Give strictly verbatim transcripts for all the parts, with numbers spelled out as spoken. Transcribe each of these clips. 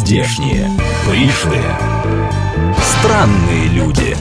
Нездешние, пришлые, странные люди,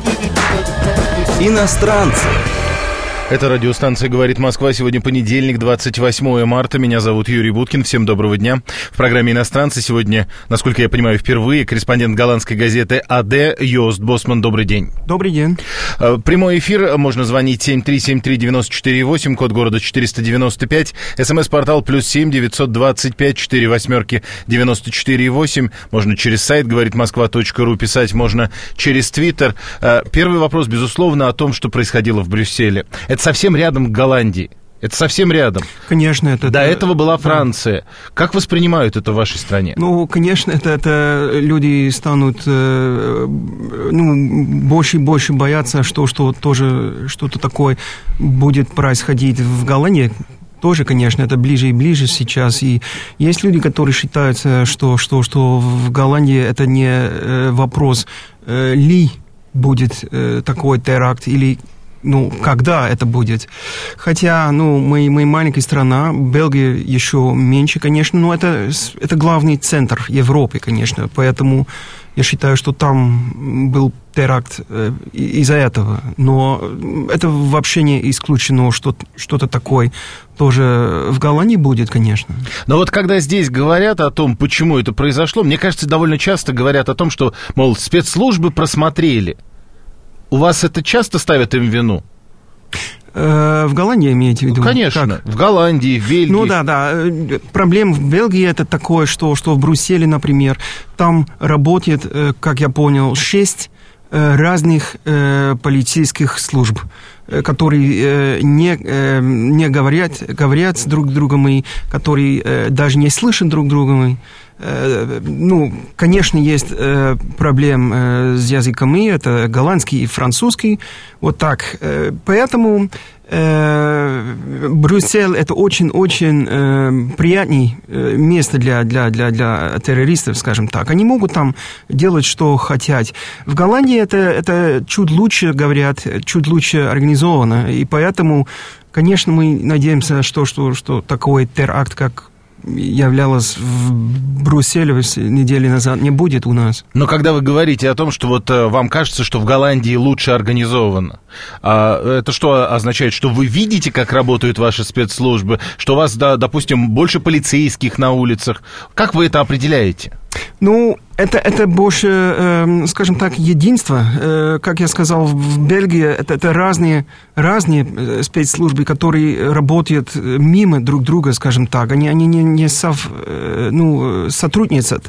иностранцы. Это радиостанция «Говорит Москва». Сегодня понедельник, двадцать восьмое марта. Меня зовут Юрий Буткин. Всем доброго дня. В программе «Иностранцы» сегодня, насколько я понимаю, впервые корреспондент голландской газеты АД Йост Босман. Добрый день. Добрый день. Прямой эфир. Можно звонить семь три семь три девять четыре восемь, код города четыреста девяносто пять. СМС-портал плюс семь девятьсот двадцать пять четыре восьмерки девяносто четыре восемь. Можно через сайт говорит москва точка ру писать, можно через Твиттер. Первый вопрос, безусловно, о том, что происходило в Брюсселе. Это совсем рядом к Голландии. Это совсем рядом. Конечно, это... До это, этого была Франция. Да. Как воспринимают это в вашей стране? Ну, конечно, это, это люди станут э, ну, больше и больше бояться, что, что тоже что-то такое будет происходить в Голландии. Тоже, конечно, это ближе и ближе сейчас. И есть люди, которые считают, что, что, что в Голландии это не э, вопрос, э, ли будет э, такой теракт или... Ну, когда это будет? Хотя, ну, мы, мы маленькая страна, Бельгия еще меньше, конечно, но это, это главный центр Европы, конечно, поэтому я считаю, что там был теракт э, из-за этого. Но это вообще не исключено, что что-то такое тоже в Голландии будет, конечно. Но вот когда здесь говорят о том, почему это произошло, мне кажется, довольно часто говорят о том, что, мол, спецслужбы просмотрели. У вас это часто ставят им вину? В Голландии имеете в виду? Ну, конечно, как? В Голландии, в Бельгии. Ну да, да. Проблема в Бельгии это такое, что, что в Брюсселе, например, там работает, как я понял, шесть разных э, полицейских служб, которые э, не, э, не говорят, говорят с друг другом, и которые э, даже не слышат друг друга. Э, ну, конечно, есть э, проблемы э, с языком, и это голландский и французский, вот так. Э, поэтому э, Брюссель это очень-очень э, приятное э, место для, для, для, для террористов, скажем так. Они могут там делать, что хотят. В Голландии это, это чуть лучше, говорят, чуть лучше организовано, и поэтому, конечно, мы надеемся, что, что, что такой теракт, как являлось в Брюсселе неделю назад, не будет у нас. Но когда вы говорите о том, что вот вам кажется, что в Голландии лучше организовано, а это что означает? Что вы видите, как работают ваши спецслужбы? Что у вас, да, допустим, больше полицейских на улицах? Как вы это определяете? Ну, это, это больше, э, скажем так, единство. Э, как я сказал, в Бельгии это, это разные, разные спецслужбы, которые работают мимо друг друга, скажем так. Они, они не, не сов, э, ну, сотрудничают.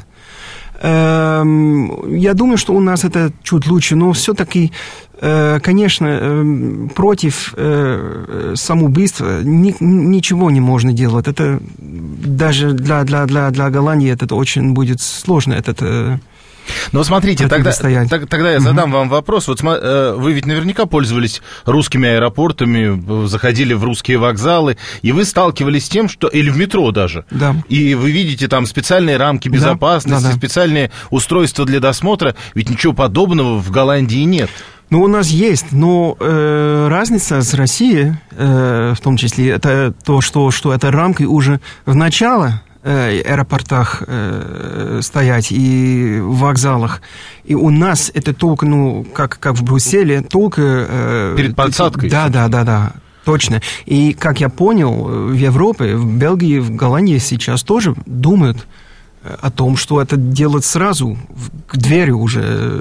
Э, я думаю, что у нас это чуть лучше, но все-таки, э, конечно, э, против э, самоубийства ни, ничего не можно делать. Это даже для, для, для, для Голландии это очень будет сложно. Это, Но смотрите, тогда, тогда я задам угу. вам вопрос. Вот вы ведь наверняка пользовались русскими аэропортами, заходили в русские вокзалы, и вы сталкивались с тем, что... Или в метро даже. Да. И вы видите там специальные рамки безопасности, да, да, да. специальные устройства для досмотра. Ведь ничего подобного в Голландии нет. Ну, у нас есть, но э, разница с Россией, э, в том числе, это то, что, что эта рамка уже в начале э, аэропортах э, стоять и в вокзалах. И у нас это только, ну, как, как в Брюсселе, только... Э, Перед подсадкой. Да, да, да, да. Точно. И, как я понял, в Европе, в Бельгии, в Голландии сейчас тоже думают о том, что это делать сразу к двери уже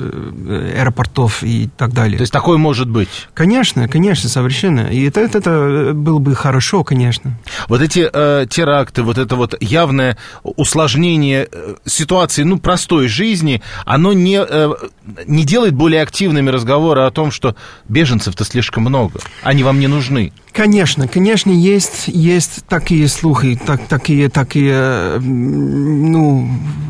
аэропортов и так далее. То есть такое может быть? Конечно, конечно, совершенно. И это, это, это было бы хорошо, конечно. Вот эти э, теракты, вот это вот явное усложнение ситуации, ну, простой жизни, оно не, э, не делает более активными разговоры о том, что беженцев-то слишком много, они вам не нужны. Конечно, конечно, есть, есть такие слухи, так, такие, такие, ну,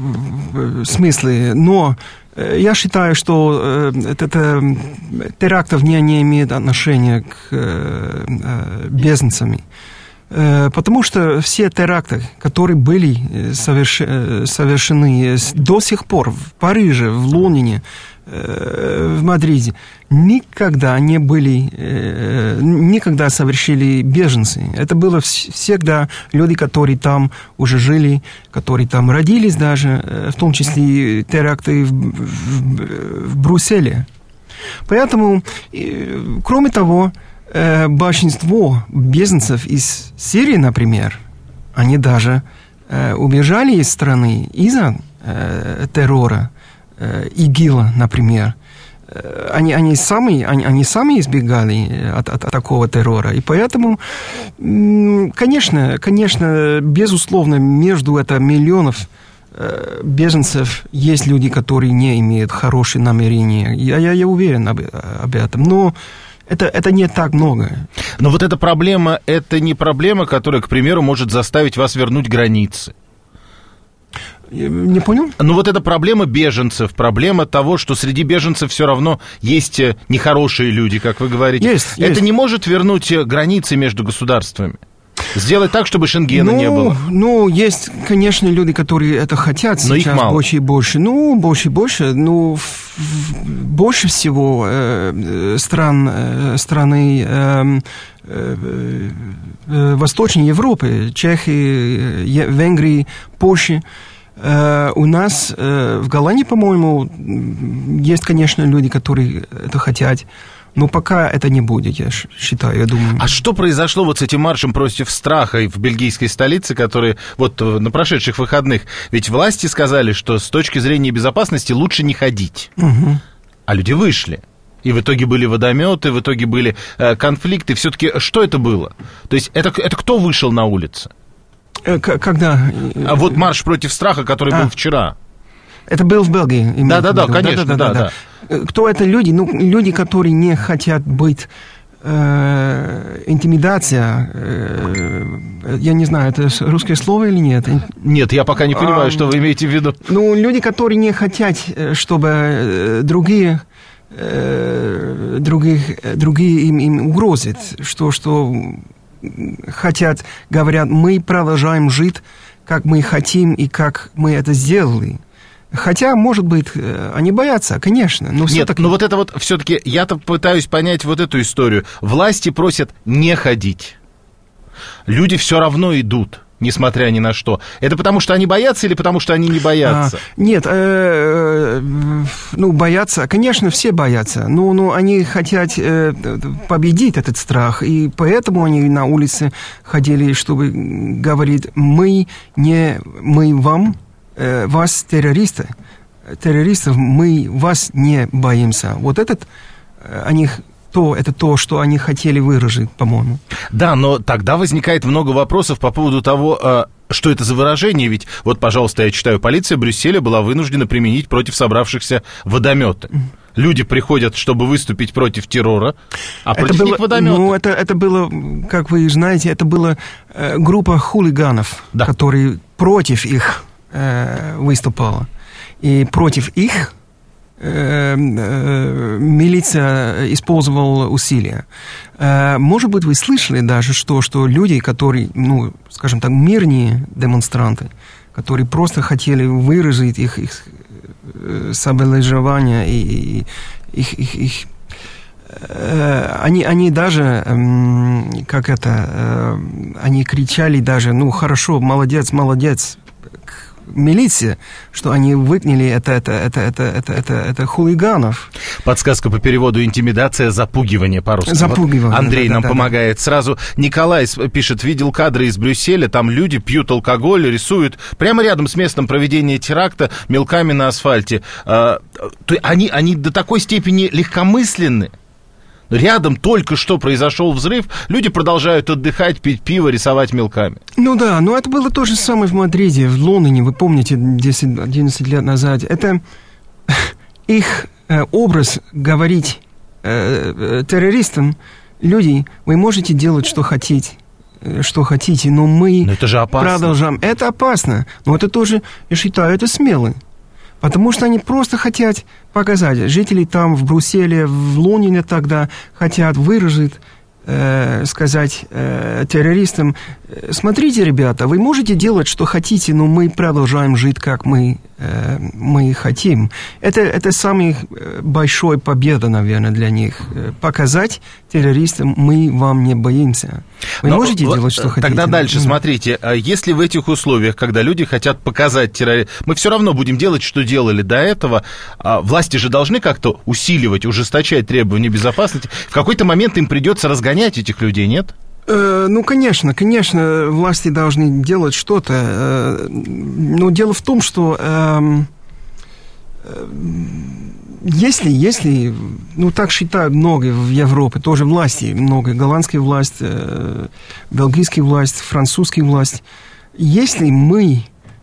смыслы, но я считаю, что это, это терактов не, не имеет отношения к беженцам. Потому что все теракты, которые были соверш... совершены до сих пор в Париже, в Лондоне, в Мадриде никогда не были, никогда совершили беженцы. Это было всегда люди, которые там уже жили, которые там родились даже, в том числе теракты в, в, в Брюсселе. Поэтому, кроме того, большинство беженцев из Сирии, например, они даже убежали из страны из-за террора. ИГИЛа, например, они, они, сами, они, они сами избегали от, от, от такого террора. И поэтому, конечно, конечно, безусловно, между это миллионов беженцев есть люди, которые не имеют хорошие намерения. Я, я, я уверен об, об этом. Но это, это не так много. Но вот эта проблема, это не проблема, которая, к примеру, может заставить вас вернуть границы. Не понял? Ну, вот эта проблема беженцев, проблема того, что среди беженцев все равно есть нехорошие люди, как вы говорите. Есть, это есть. не может вернуть границы между государствами? Сделать так, чтобы Шенгена ну, не было? Ну, есть, конечно, люди, которые это хотят но сейчас их мало. больше и больше. Ну, больше и больше. Ну, в, в, больше всего э, стран, э, страны э, э, э, Восточной Европы, Чехии, э, Венгрии, Польши. Uh, у нас uh, в Голландии, по-моему, есть, конечно, люди, которые это хотят, но пока это не будет, я считаю, я думаю. А что произошло вот с этим маршем против страха в бельгийской столице, который вот на прошедших выходных? Ведь власти сказали, что с точки зрения безопасности лучше не ходить. Угу. А люди вышли. И в итоге были водометы, в итоге были э, конфликты. Все-таки что это было? То есть это, это кто вышел на улицы? Когда? А вот марш против страха, который а, был вчера. Это был в Бельгии. Да-да-да, конечно, да-да. Кто это люди? Ну, люди, которые не хотят быть э, интимидация. Э, я не знаю, это русское слово или нет? Нет, я пока не понимаю, а, что вы имеете в виду. Ну, люди, которые не хотят, чтобы другие, э, других, другие им, им угрозят, что... что хотят, говорят, мы продолжаем жить, как мы хотим и как мы это сделали. Хотя, может быть, они боятся, конечно. Но Нет, но вот это вот все-таки, я-то пытаюсь понять вот эту историю. Власти просят не ходить. Люди все равно идут, несмотря ни на что. Это потому, что они боятся или потому, что они не боятся? А, нет, э, э, ну, боятся, конечно, все боятся, но, но они хотят э, победить этот страх, и поэтому они на улице ходили, чтобы говорить, мы не, мы вам, э, вас террористы, террористов, мы вас не боимся. Вот этот, э, они... То, это то, что они хотели выразить, по-моему. Да, но тогда возникает много вопросов по поводу того, что это за выражение. Ведь, вот, пожалуйста, я читаю, полиция Брюсселя была вынуждена применить против собравшихся водометы. Люди приходят, чтобы выступить против террора, а это против было, них водометы. Ну, это, это было, как вы знаете, это была э, группа хулиганов, да. которые против их э, выступала. И против их милиция использовала усилия. Может быть, вы слышали даже, что, что люди, которые, ну, скажем так, мирные демонстранты, которые просто хотели выразить их, их соболезнования и, и их, их, их они, они даже, как это, они кричали даже, ну, хорошо, молодец, молодец, милиция, что они выгнали это, это, это, это, это, это, это хулиганов. Подсказка по переводу: интимидация, запугивание по-русски. Запугивание. Вот Андрей да, нам да, помогает. Да. Сразу Николай пишет: видел кадры из Брюсселя, там люди пьют алкоголь, рисуют прямо рядом с местом проведения теракта мелками на асфальте. А, то они, они до такой степени легкомысленны. Рядом только что произошел взрыв, люди продолжают отдыхать, пить пиво, рисовать мелками. Ну да, но это было то же самое в Мадриде, в Лондоне, вы помните, десять-одиннадцать лет назад. Это их э, образ говорить э, террористам: люди, вы можете делать, что хотите, что хотите, но мы но это же опасно. Продолжаем. Это опасно, но это тоже, я считаю, это смело. Потому что они просто хотят показать. Жители там, в Брюсселе, в Лондоне тогда хотят выразить, э, сказать э, террористам: смотрите, ребята, вы можете делать, что хотите, но мы продолжаем жить, как мы, э, мы хотим. Это, это самая большая победа, наверное, для них. Показать террористам, мы вам не боимся. Вы но можете вот делать, что хотите. Тогда дальше, mm. смотрите, если в этих условиях, когда люди хотят показать терроризм, мы все равно будем делать, что делали до этого, власти же должны как-то усиливать, ужесточать требования безопасности. В какой-то момент им придется разгонять этих людей, нет? Ну, конечно, конечно, власти должны делать что-то. Но дело в том, что если, если, ну, так считают многие в Европе, тоже власти, много, голландская власть, бельгийская власть, французская власть, если мы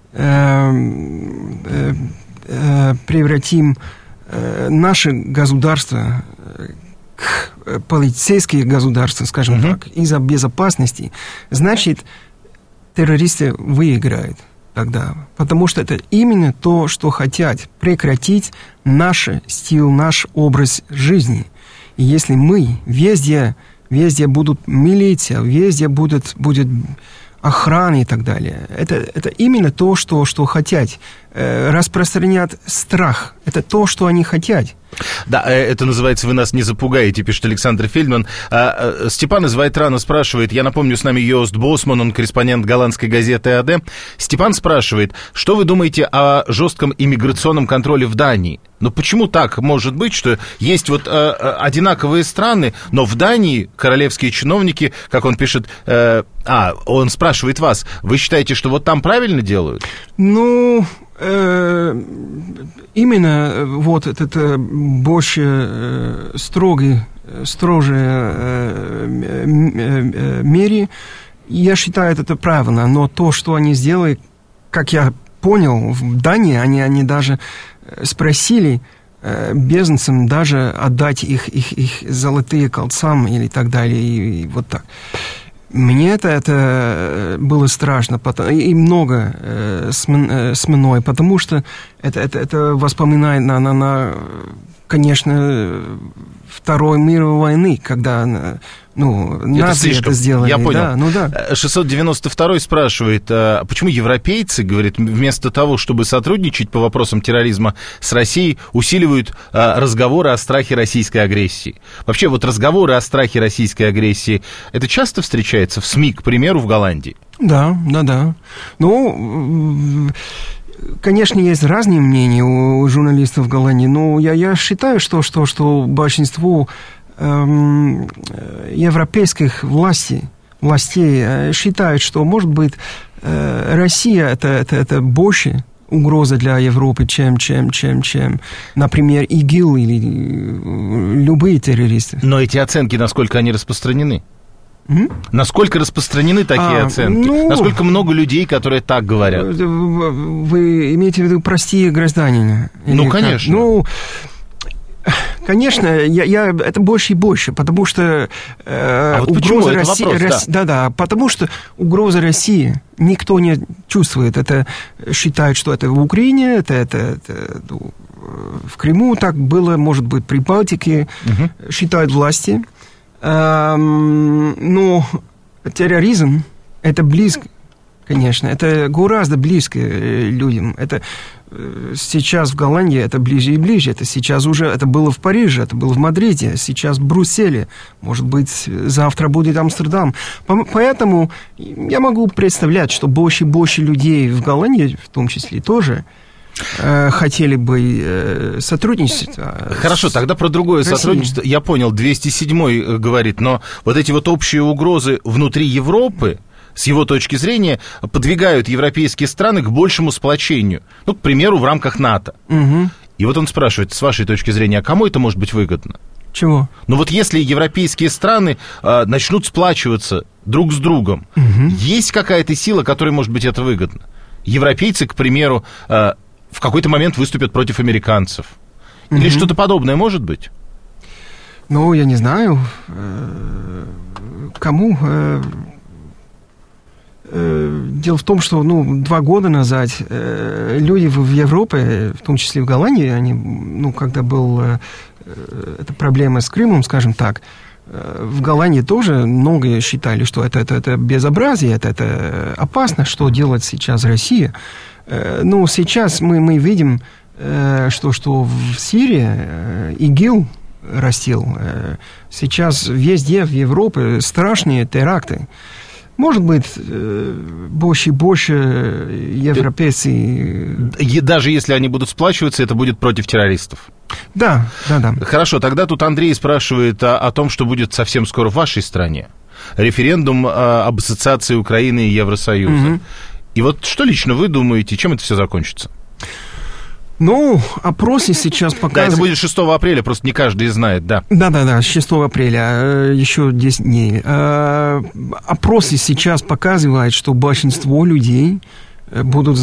превратим наше государство к полицейское государство, скажем uh-huh. так, из-за безопасности, значит, террористы выиграют тогда. Потому что это именно то, что хотят прекратить наш стиль, наш образ жизни. И если мы везде, везде будут милиция, везде будет, будет охрана и так далее, это, это именно то, что, что хотят. Э, распространять страх. Это то, что они хотят. Да, это называется «Вы нас не запугаете», пишет Александр Фельдман. Степан из Вайтрана спрашивает, я напомню, с нами Йост Босман, он корреспондент голландской газеты АД. Степан спрашивает, что вы думаете о жестком иммиграционном контроле в Дании? Ну, почему так может быть, что есть вот э, одинаковые страны, но в Дании королевские чиновники, как он пишет, э, а, он спрашивает вас, вы считаете, что вот там правильно делают? Ну... Именно вот этот больше строгий, строже мере, я считаю, это правильно. Но то, что они сделали, как я понял, в Дании, они, они даже спросили беженцам даже отдать их, их, их золотые кольца или так далее, и, и вот так. Мне это, это было страшно, и много э, с, э, с мной, потому что это, это, это воспоминает на, на, на, конечно, Второй мировой войны, когда, ну, нации это, это сделали. Я понял. Да, ну да. шестьсот девяносто второй спрашивает, а почему европейцы, говорит, вместо того, чтобы сотрудничать по вопросам терроризма с Россией, усиливают а, разговоры о страхе российской агрессии? Вообще, вот разговоры о страхе российской агрессии, это часто встречается в СМИ, к примеру, в Голландии? Да, да, да. Ну... Конечно, есть разные мнения у журналистов в Голландии, но я, я считаю, что, что, что большинство эм, европейских властей, властей э, считают, что, может быть, э, Россия это, это, это больше угроза для Европы, чем, чем, чем, чем, например, ИГИЛ или любые террористы. Но эти оценки, насколько они распространены? Mm? Насколько распространены такие а, оценки? Ну, насколько много людей, которые так говорят? Вы имеете в виду простые граждане? Ну, конечно. Как? Ну, конечно, я, я, это больше и больше, потому что э, а вот угроза почему? России... Это вопрос, Росси, да. да, да, потому что угроза России никто не чувствует. Это считают, что это в Украине, это, это, это в Крыму так было, может быть, при Балтике, угу. Считают власти. Но терроризм – это близко, конечно, это гораздо близко людям. Это сейчас в Голландии это ближе и ближе. Это сейчас уже, это было в Париже, это было в Мадриде, сейчас в Брюсселе. Может быть, завтра будет Амстердам. Поэтому я могу представлять, что больше и больше людей в Голландии, в том числе тоже, хотели бы сотрудничать. Хорошо, тогда про другое России. Сотрудничество. Я понял, двести седьмой говорит, но вот эти вот общие угрозы внутри Европы, с его точки зрения, подвигают европейские страны к большему сплочению. Ну, к примеру, в рамках НАТО. Угу. И вот он спрашивает, с вашей точки зрения, а кому это может быть выгодно? Чего? Ну вот если европейские страны а, начнут сплачиваться друг с другом, угу. Есть какая-то сила, которой может быть это выгодно? Европейцы, к примеру, а, в какой-то момент выступят против американцев. Или угу. Что-то подобное может быть? Ну, я не знаю. Кому? Дело в том, что ну, два года назад люди в Европе, в том числе в Голландии, они, ну, когда была эта проблема с Крымом, скажем так, в Голландии тоже многие считали, что это, это, это безобразие, это, это опасно, что делает сейчас Россия. Но сейчас мы, мы видим, что, что в Сирии ИГИЛ растил. Сейчас везде в Европе страшные теракты. Может быть, больше и больше европейцы... Даже если они будут сплачиваться, это будет против террористов. Да, да, да. Хорошо, тогда тут Андрей спрашивает о, о том, что будет совсем скоро в вашей стране. Референдум а, об ассоциации Украины и Евросоюза. Угу. И вот что лично вы думаете, чем это все закончится? Ну, опросы сейчас показывают... Да, это будет шестого апреля, просто не каждый знает, да. Да-да-да, шестого апреля, еще десять дней. Опросы сейчас показывают, что большинство людей будут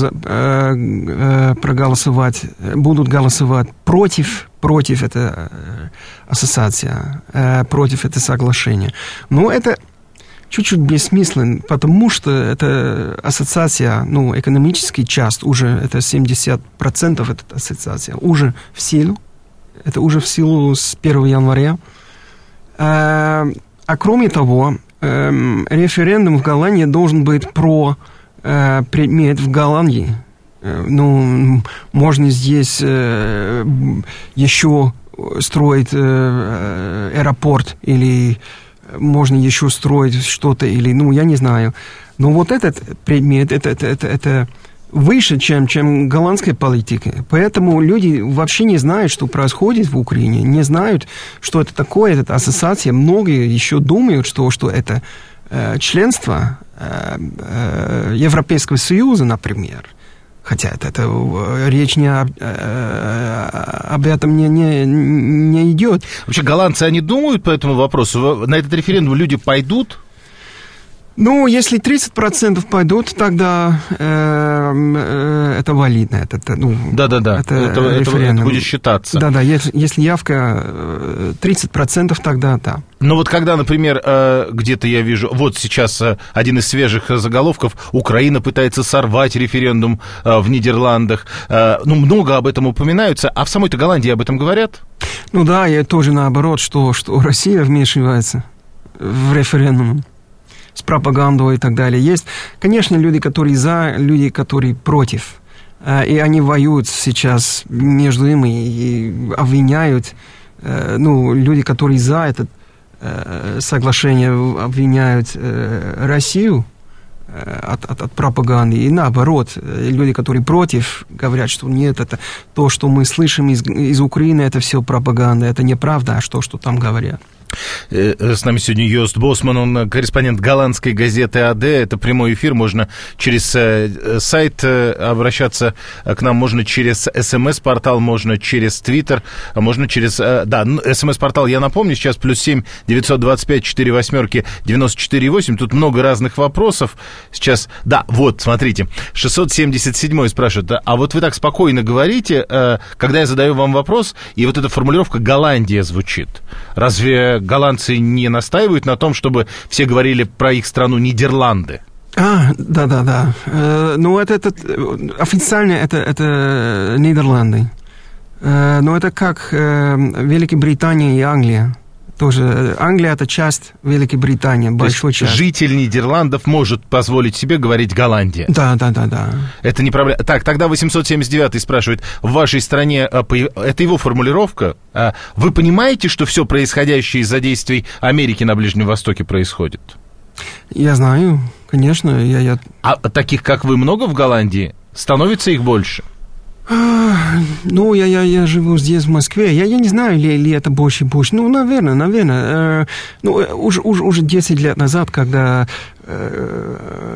проголосовать, будут голосовать против, против этой ассоциации, против этого соглашения. Но это... чуть-чуть бессмыслен, потому что эта ассоциация, ну, экономический часть, уже это семьдесят процентов эта ассоциация, уже в силу, это уже в силу с первого января. А, а кроме того, э, референдум в Голландии должен быть про э, предмет в Голландии. Э, ну, можно здесь э, еще строить э, аэропорт или... можно еще строить что-то, или, ну, я не знаю. Но вот этот предмет, это, это, это, это выше, чем, чем голландская политика. Поэтому люди вообще не знают, что происходит в Украине, не знают, что это такое, эта ассоциация. Многие еще думают, что, что это э, членство э, э, Европейского Союза, например. Хотя это, это речь не об, об этом не, не, не идет. Вообще, голландцы, они думают по этому вопросу? На этот референдум люди пойдут? Ну, если тридцать процентов пойдут, тогда э, э, это валидно. Это, это, ну, да-да-да, это, это, это, это будет считаться. Да-да, если, если явка тридцать процентов, тогда да. Но вот когда, например, где-то я вижу, вот сейчас один из свежих заголовков, Украина пытается сорвать референдум в Нидерландах, ну, много об этом упоминаются, а в самой-то Голландии об этом говорят? Ну да, и тоже наоборот, что, что Россия вмешивается в референдум с пропагандой и так далее. Есть, конечно, люди, которые за, люди, которые против. И они воюют сейчас между ними и обвиняют, ну, люди, которые за это соглашение, обвиняют Россию от, от, от пропаганды. И наоборот, люди, которые против, говорят, что нет, это то, что мы слышим из, из Украины, это все пропаганда, это неправда, а что, что там говорят. С нами сегодня Йост Босман, он корреспондент голландской газеты АД. Это прямой эфир, можно через сайт обращаться к нам, можно через СМС-портал, можно через Твиттер, можно через... Да, СМС-портал, я напомню, сейчас плюс семь девятьсот двадцать пять четыре восьмерки девяносто четыре восемь. Тут много разных вопросов. Сейчас... Да, вот, смотрите, шестьсот семьдесят седьмой спрашивает, а вот вы так спокойно говорите, когда я задаю вам вопрос, и вот эта формулировка «Голландия» звучит. Разве голландцы не настаивают на том, чтобы все говорили про их страну Нидерланды? А, да-да-да. Э, ну, это, это официально это, это Нидерланды. Э, но это как э, Великобритания и Англия. Тоже Англия – это часть Великобритании, большой часть. Житель Нидерландов может позволить себе говорить Голландия. Да, да, да, да. Это не проблема. Так, тогда восемьсот семьдесят девятый спрашивает, в вашей стране, это его формулировка, вы понимаете, что все происходящее из-за действий Америки на Ближнем Востоке происходит? Я знаю, конечно. Я, я... А таких, как вы, много в Голландии? Становится их больше? Ну, я, я, я живу здесь, в Москве. Я, я не знаю, ли, ли это больше и больше. Ну, наверное, наверное. Э, ну, уже, уже, уже десять лет назад, когда э,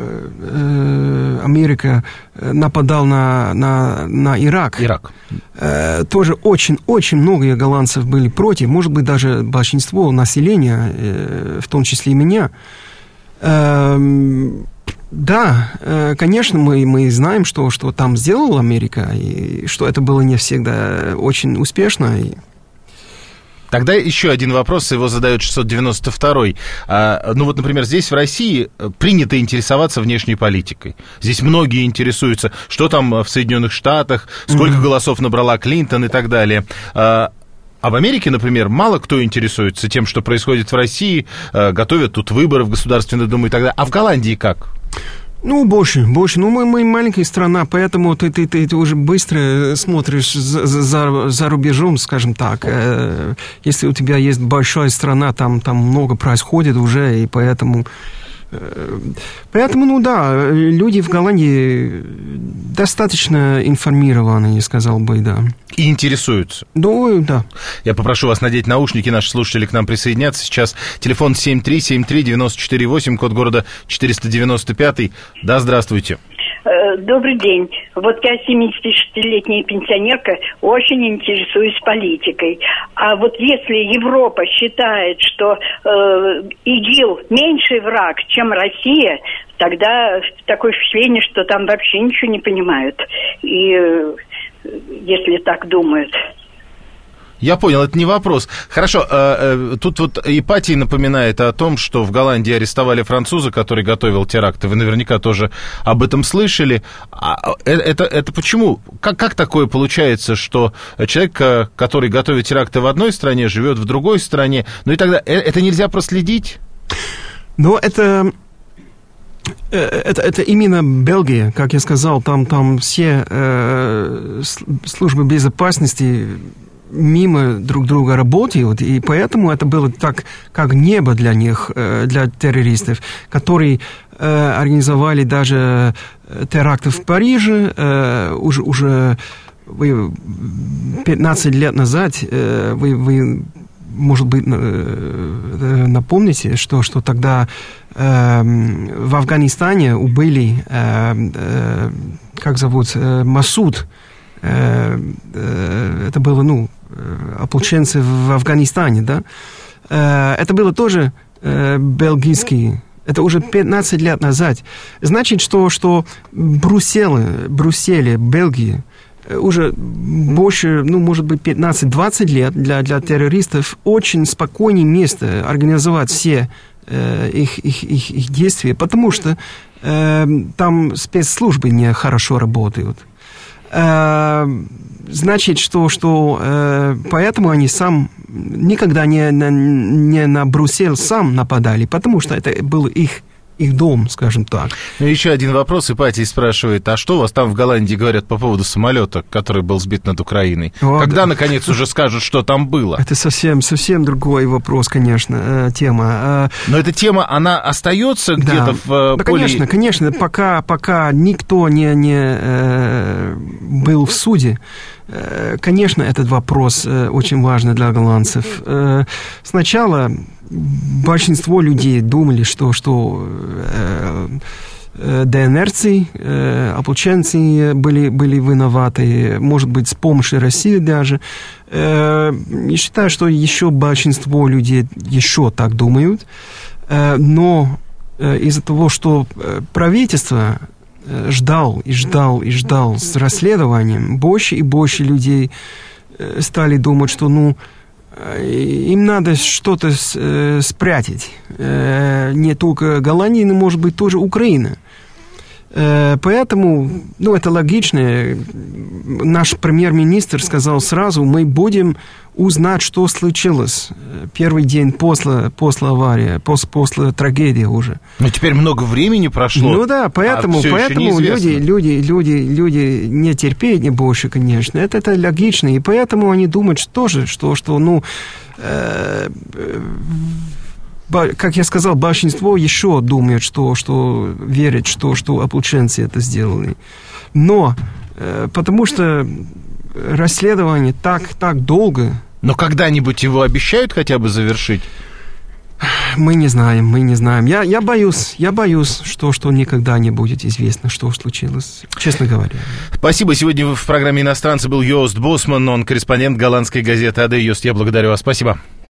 э, Америка нападала на, на, на Ирак, Ирак. Э, тоже очень-очень много голландцев были против. Может быть, даже большинство населения, э, в том числе и меня. Э, Да, конечно, мы, мы знаем, что, что там сделала Америка, и что это было не всегда очень успешно. И... Тогда еще один вопрос, его задает шестьсот девяносто второй. А, ну вот, например, здесь в России принято интересоваться внешней политикой. Здесь многие интересуются, что там в Соединенных Штатах, сколько mm-hmm. голосов набрала Клинтон и так далее. А, А в Америке, например, мало кто интересуется тем, что происходит в России, готовят тут выборы в Государственную Думу и так далее. А в Голландии как? Ну, больше, больше. Ну, мы, мы маленькая страна, поэтому ты, ты, ты, ты уже быстро смотришь за, за, за рубежом, скажем так. Если у тебя есть большая страна, там, там много происходит уже, и поэтому... Поэтому, ну да, люди в Голландии достаточно информированы, я сказал бы, да. И интересуются. Ну, да. Я попрошу вас надеть наушники, наши слушатели к нам присоединятся. Сейчас телефон семь три семь три девять четыре восемь, код города четыреста девяносто пять. Да, здравствуйте. Добрый день. Вот я семидесятишестилетняя пенсионерка, очень интересуюсь политикой. А вот если Европа считает, что э, ИГИЛ меньший враг, чем Россия, тогда такое впечатление, что там вообще ничего не понимают. И э, если так думают... Я понял, это не вопрос. Хорошо, э, э, тут вот Ипатий напоминает о том, что в Голландии арестовали француза, который готовил теракты. Вы наверняка тоже об этом слышали. А это, это почему? Как, как такое получается, что человек, который готовит теракты в одной стране, живет в другой стране? Ну и тогда это нельзя проследить? Ну, это... Это, это именно Бельгия, как я сказал, там, там все э, службы безопасности мимо друг друга работают, и поэтому это было так, как небо для них, для террористов, которые э, организовали даже теракты в Париже э, уже, уже пятнадцать лет назад. Э, вы, вы, может быть, э, напомните, что, что тогда э, в Афганистане убили, э, э, как зовут, э, Масуд. Это было, ну, ополченцы в Афганистане, да. Это было тоже бельгийский. Это уже пятнадцать лет назад. Значит, что, что Брюсселе, Брюсселе, Бельгии уже больше, ну, может быть, пятнадцать-двадцать лет для, для террористов очень спокойное место организовать все их, их, их, их действия, потому что э, там спецслужбы не хорошо работают. Значит, что, что э, поэтому они сам никогда не, не на Брюссель сам нападали, потому что это был их, их дом, скажем так. Ну, еще один вопрос. Ипатий спрашивает, а что у вас там в Голландии говорят по поводу самолета, который был сбит над Украиной? О, Когда, да. наконец, уже скажут, что там было? Это совсем, совсем другой вопрос, конечно, тема. Но эта тема, она остается да. где-то в да, поле... конечно, конечно. Пока, пока никто не, не э, был в суде, э, конечно, этот вопрос э, очень важный для голландцев. Э, сначала... Большинство людей думали, что, что э, э, ДНРцы, э, ополченцы были, были виноваты, может быть, с помощью России даже. Э, я считаю, что еще большинство людей еще так думают. Э, но э, из-за того, что правительство э, ждал и ждал и ждал с расследованием, больше и больше людей э, стали думать, что, ну, им надо что-то э, спрятать. Э, не только Голландия, но, может быть, тоже Украина. Э, поэтому, ну, это логично. Наш премьер-министр сказал сразу, мы будем узнать, что случилось первый день после, после аварии, после, после трагедии уже. Но теперь много времени прошло. Ну да, поэтому, а поэтому люди, люди, люди, люди не терпеют не больше, конечно. Это, это логично. И поэтому они думают что тоже, что, что ну, э, э, как я сказал, большинство еще думает, что, что верит, что, что ополченцы это сделали. Но э, потому что расследование так, так долго. Но когда-нибудь его обещают хотя бы завершить? Мы не знаем, мы не знаем. Я, я боюсь, я боюсь, что, что никогда не будет известно, что случилось, честно говоря. Спасибо. Сегодня в программе «Иностранцы» был Йост Босман, он корреспондент голландской газеты эй дэ. Йост, я благодарю вас. Спасибо.